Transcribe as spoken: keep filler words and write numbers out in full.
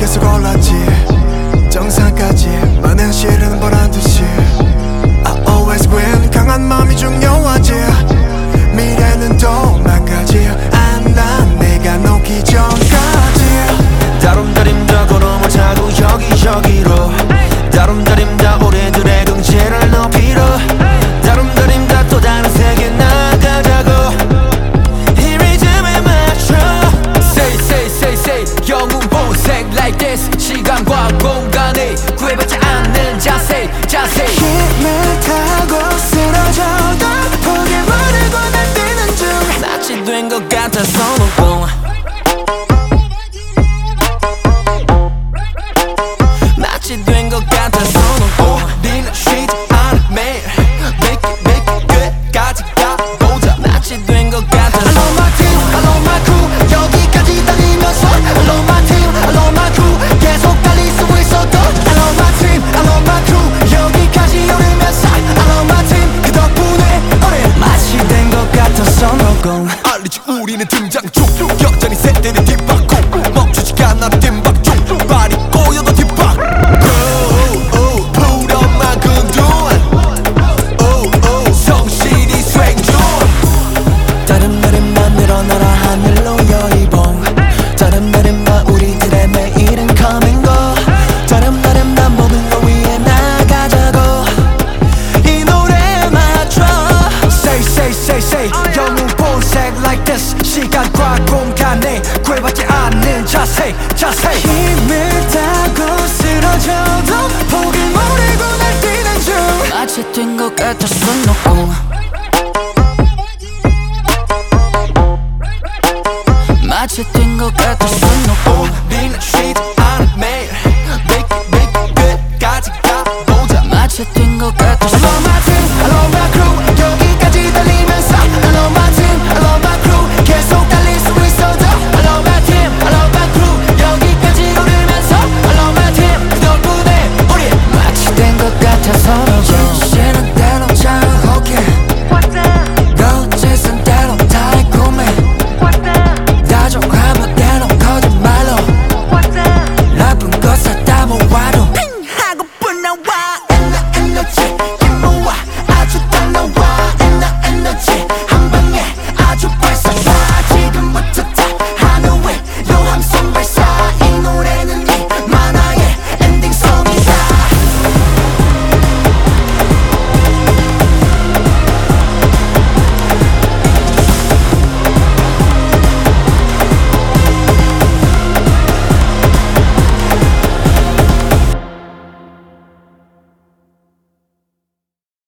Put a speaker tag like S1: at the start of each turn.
S1: 계속 올랐지 정상까지 많은 실은 보란듯이 I always win 강한 마음이 중요하지 미래는 또 망가지 안난 내가 놓기 전까지 다름다림다 걸어보자고 여기저기로 다름다림다 우리들의 경제를 높이러 다름다림다 또 다른 세계 나가자고 이 리듬에 맞춰
S2: Say say say say 영웅 본색 like this 시간과 공간에 구애받지 않는 자세 자세
S1: 힘을 타고 쓰러져도 포기 모르고 날뛰는 중
S2: 낯이 된 것 같아서 놓고 낯이 된 것 같아서 놓고
S1: 우리는 쉬지 않아 매일 Make it make it 끝까지 가보자
S2: 낯이 된 것 같아서
S1: I love my team, I love my crew 여기까지 달리면서 I love my team, I love my crew 계속 달릴 수 있어도 I love my team, I love my crew 여기까지 오르면서 I love my team 그 덕분에 우린
S2: 낯이 된 것 같아서 놓고
S1: 알리지 우리는 등장 중 여전히 세대는 뒷바퀴 멈추지가 않아 뒷박 중 발이 꼬여도 뒷박 푸른만 근둔 성실히 수행 중
S2: 다른 날에만 늘어나라 하늘로 여의봉 다른 날에만 우리들의 매일은 coming go 다른 날에만 모든 걸 위해 나가자고 이 노래에 맞춰 Say say say say 영웅 본색 like this 시간과 공간에 구애받지 않는 자세 자세
S1: 힘을 타고 쓰러져도 포기 모르고 날뛰는 중
S2: 낯이 된 것 같아서 놓고 낯이 된 것 같아서 놓고
S1: 우리는